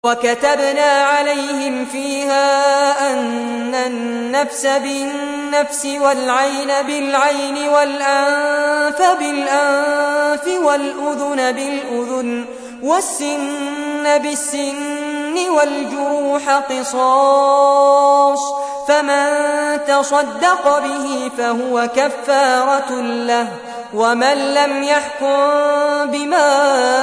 وكتبنا عليهم فيها أن النفس بالنفس والعين بالعين والأنف بالأنف والأذن بالأذن والسن بالسن والجروح قصاص، فمن تصدق به فهو كفارة له، ومن لم يحكم بما